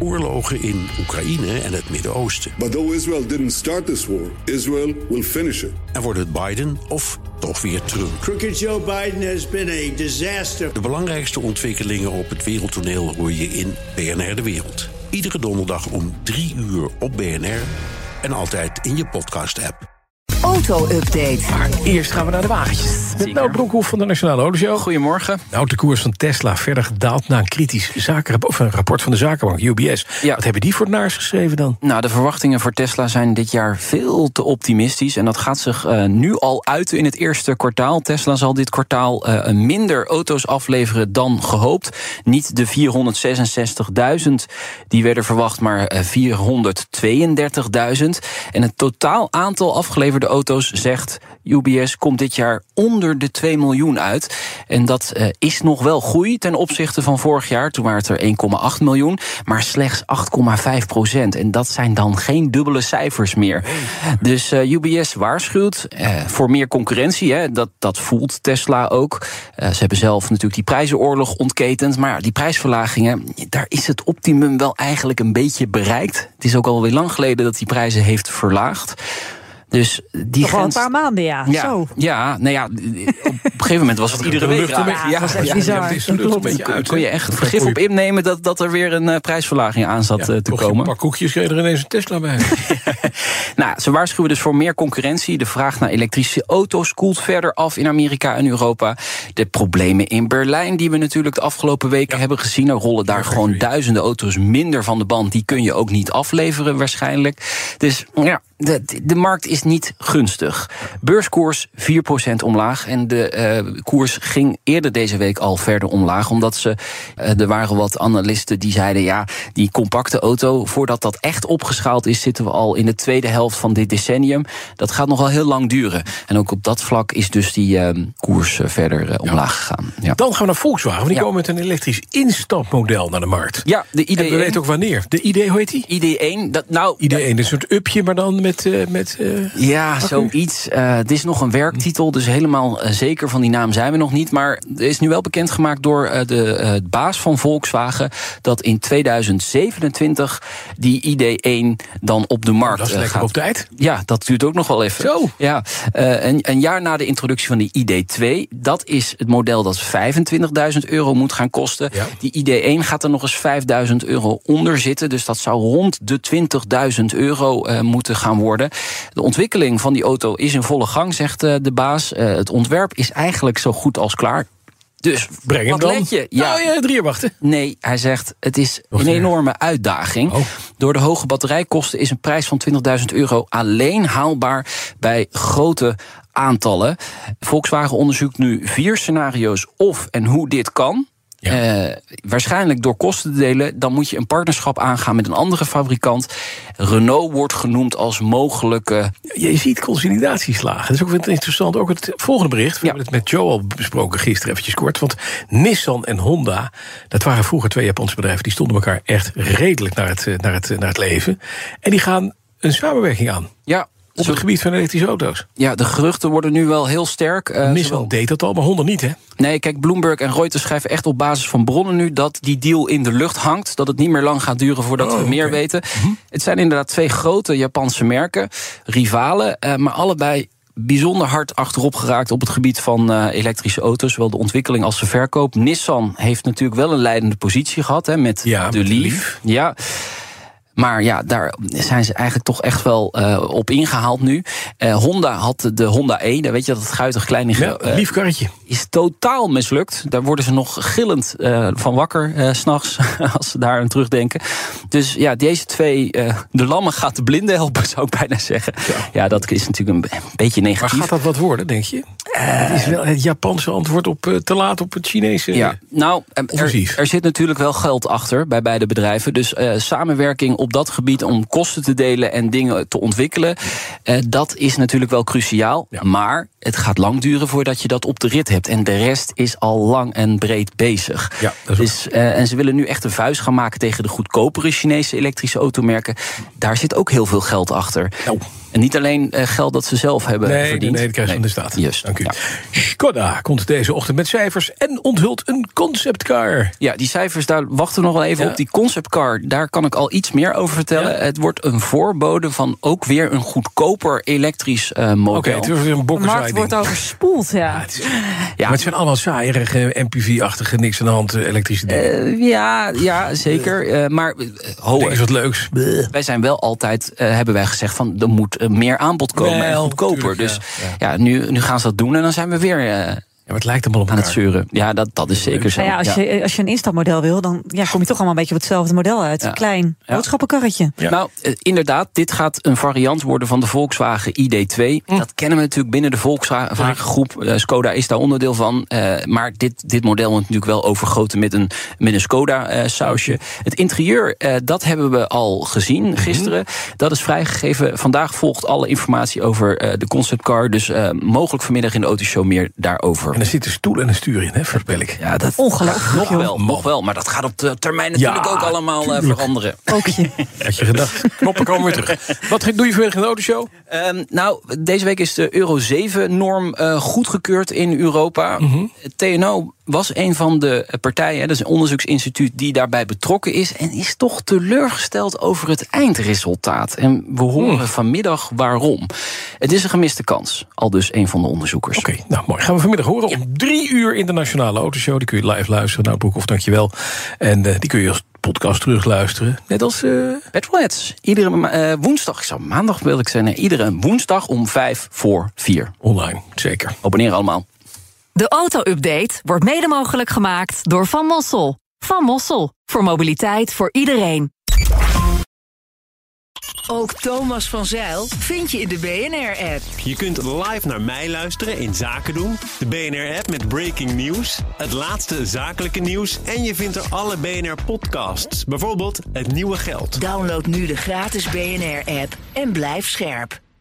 oorlogen in Oekraïne en het Midden-Oosten. But though Israel didn't start this war, Israel will finish it. En wordt het Biden of toch weer Trump? Crooked Joe Biden has been a disaster. De belangrijkste ontwikkelingen op het wereldtoneel hoor je in BNR De Wereld. Iedere donderdag om 3:00 op BNR en altijd in je podcast-app. Auto-update. Maar eerst gaan we naar de wagentjes. Met Nout Broekhoff van de Nationale Autoshow. Goedemorgen. Nou, de koers van Tesla verder gedaald na een kritisch een rapport van de zakenbank UBS. Ja. Wat hebben die voor het naars geschreven dan? Nou, de verwachtingen voor Tesla zijn dit jaar veel te optimistisch. En dat gaat zich nu al uiten in het eerste kwartaal. Tesla zal dit kwartaal minder auto's afleveren dan gehoopt. Niet de 466.000 die werden verwacht, maar 432.000. En het totaal aantal afgeleverde auto's, zegt UBS, komt dit jaar onder de 2 miljoen uit. En dat is nog wel groei ten opzichte van vorig jaar. Toen waren het er 1,8 miljoen, maar slechts 8,5%. En dat zijn dan geen dubbele cijfers meer. Dus UBS waarschuwt voor meer concurrentie. Hè. Dat voelt Tesla ook. Ze hebben zelf natuurlijk die prijzenoorlog ontketend. Maar die prijsverlagingen, daar is het optimum wel eigenlijk een beetje bereikt. Het is ook alweer lang geleden dat die prijzen heeft verlaagd. Dus die Nog wel een paar maanden, ja. Zo. Ja, nou ja, op een gegeven moment was het iedere week raar. Ja, dat is echt bizar. Het is een lucht een beetje uit. Kon je echt vergif op innemen dat er weer een prijsverlaging aan zat te komen. Een paar koekjes kreeg er ineens een Tesla bij. Nou, ze waarschuwen dus voor meer concurrentie. De vraag naar elektrische auto's koelt verder af in Amerika en Europa. De problemen in Berlijn, die we natuurlijk de afgelopen weken hebben gezien. Er rollen daar gewoon duizenden auto's minder van de band. Die kun je ook niet afleveren waarschijnlijk. Dus ja, de markt is niet gunstig. Beurskoers 4% omlaag. En de koers ging eerder deze week al verder omlaag. Omdat er waren wat analisten die zeiden, ja, die compacte auto, voordat dat echt opgeschaald is, zitten we al in de tweede helft van dit decennium. Dat gaat nog wel heel lang duren. En ook op dat vlak is dus die koers verder omlaag gegaan. Ja. Dan gaan we naar Volkswagen. Want die komen met een elektrisch instapmodel naar de markt. Ja, de ID1. En we weten ook wanneer. De ID, hoe heet die? ID1. ID1, een soort upje, maar dan met ja, zoiets. Het is nog een werktitel, dus helemaal zeker van die naam zijn we nog niet. Maar er is nu wel bekendgemaakt door de baas van Volkswagen dat in 2027 die ID1 dan op de markt dat is lekker gaat. op tijd. Ja, dat duurt ook nog wel even. Zo. Ja, een jaar na de introductie van die ID2, dat is het model dat €25.000 moet gaan kosten. Ja. Die ID1 gaat er nog eens €5.000 onder zitten, dus dat zou rond de €20.000 moeten gaan worden. De ontwikkeling van die auto is in volle gang, zegt de baas. Het ontwerp is eigenlijk zo goed als klaar. Dus breng hem wat dan. let je? Ja. Nou ja, 3 jaar wachten. Nee, hij zegt het is een enorme uitdaging. Door de hoge batterijkosten is een prijs van €20.000 alleen haalbaar bij grote aantallen. Volkswagen onderzoekt nu 4 scenario's of en hoe dit kan. Ja. Waarschijnlijk door kosten te delen. Dan moet je een partnerschap aangaan met een andere fabrikant. Renault wordt genoemd als mogelijke. Je ziet consolidatieslagen. Dat is ook interessant. Ook het volgende bericht. We hebben het met Joe al besproken gisteren eventjes kort. Want Nissan en Honda, dat waren vroeger 2 Japanse bedrijven. Die stonden elkaar echt redelijk naar het leven. En die gaan een samenwerking aan. Ja. Op het gebied van elektrische auto's. Ja, de geruchten worden nu wel heel sterk. Nissan deed dat al, maar Honda niet, hè? Nee, kijk, Bloomberg en Reuters schrijven echt op basis van bronnen nu dat die deal in de lucht hangt. Dat het niet meer lang gaat duren voordat we meer weten. Het zijn inderdaad 2 grote Japanse merken, rivalen, maar allebei bijzonder hard achterop geraakt op het gebied van elektrische auto's. Zowel de ontwikkeling als de verkoop. Nissan heeft natuurlijk wel een leidende positie gehad, hè, met de Leaf. Ja. Maar ja, daar zijn ze eigenlijk toch echt wel op ingehaald nu. Honda had de Honda E, daar weet je dat het guitig kleine lief karretje. Is totaal mislukt. Daar worden ze nog gillend van wakker 's nachts als ze daar aan terugdenken. Dus ja, deze 2, de lammen gaat de blinden helpen, zou ik bijna zeggen. Ja, dat is natuurlijk een beetje negatief. Maar gaat dat wat worden, denk je? Het is wel het Japanse antwoord op te laat op het Chinese. Ja, nou, er zit natuurlijk wel geld achter bij beide bedrijven. Dus samenwerking op dat gebied om kosten te delen en dingen te ontwikkelen, dat is natuurlijk wel cruciaal. Ja. Maar het gaat lang duren voordat je dat op de rit hebt. En de rest is al lang en breed bezig. Ja, dat is dus, en ze willen nu echt een vuist gaan maken tegen de goedkopere Chinese elektrische automerken. Daar zit ook heel veel geld achter. Nou. En niet alleen geld dat ze zelf hebben verdiend. Nee, dat krijg je van de staat. Juist. Dank u. dank u. Ja. Škoda komt deze ochtend met cijfers en onthult een conceptcar. Ja, die cijfers, daar wachten we nog wel even op. Die conceptcar, daar kan ik al iets meer over vertellen. Ja. Het wordt een voorbode van ook weer een goedkoper elektrisch model. Oké, het wordt weer een bokkenzaai. De markt wordt overspoeld, ja. Maar het zijn allemaal saaierige, MPV-achtige, niks aan de hand elektrische dingen. Ja, zeker. Maar Denk eens wat leuks. wij zijn wel altijd, hebben wij gezegd, van er moet meer aanbod komen en goedkoper. Tuurlijk, dus nu gaan ze dat doen en dan zijn we weer... maar het lijkt allemaal op elkaar. Aan het zeuren. Ja, dat is zeker zo. Ja, als je een instapmodel wil, dan kom je toch allemaal een beetje op hetzelfde model uit. Klein boodschappenkarretje. Ja. Nou, inderdaad, dit gaat een variant worden van de Volkswagen ID2. Dat kennen we natuurlijk binnen de Volkswagen groep. Skoda is daar onderdeel van. Maar dit model wordt natuurlijk wel overgoten met een Skoda sausje. Het interieur, dat hebben we al gezien gisteren. Dat is vrijgegeven. Vandaag volgt alle informatie over de conceptcar. Dus mogelijk vanmiddag in de autoshow meer daarover. En er zit een stoel en een stuur in, hè, voorspel ik. Ja, dat ongelooflijk. Nog wel, maar dat gaat op de termijn natuurlijk ook allemaal veranderen. Ookje. Had je gedacht. Knoppen komen weer terug. Wat doe je vanmiddag in de autoshow? Deze week is de Euro 7-norm goedgekeurd in Europa. TNO was een van de partijen, dat is een onderzoeksinstituut die daarbij betrokken is en is toch teleurgesteld over het eindresultaat. En we horen vanmiddag waarom. Het is een gemiste kans, al dus een van de onderzoekers. Oké, nou mooi. Gaan we vanmiddag horen om 3 uur in de Nationale Autoshow. Die kun je live luisteren. Nou, Broekhoff, dankjewel. En die kun je als podcast terugluisteren. Net als Petrolheads. Iedere woensdag, ik zou maandag wil ik zeggen, iedere woensdag om 3:55. Online, zeker. Abonneer allemaal. De auto-update wordt mede mogelijk gemaakt door Van Mossel. Van Mossel, voor mobiliteit voor iedereen. Ook Thomas van Zijl vind je in de BNR-app. Je kunt live naar mij luisteren in Zaken doen. De BNR-app met breaking news, het laatste zakelijke nieuws en je vindt er alle BNR-podcasts. Bijvoorbeeld Het Nieuwe Geld. Download nu de gratis BNR-app en blijf scherp.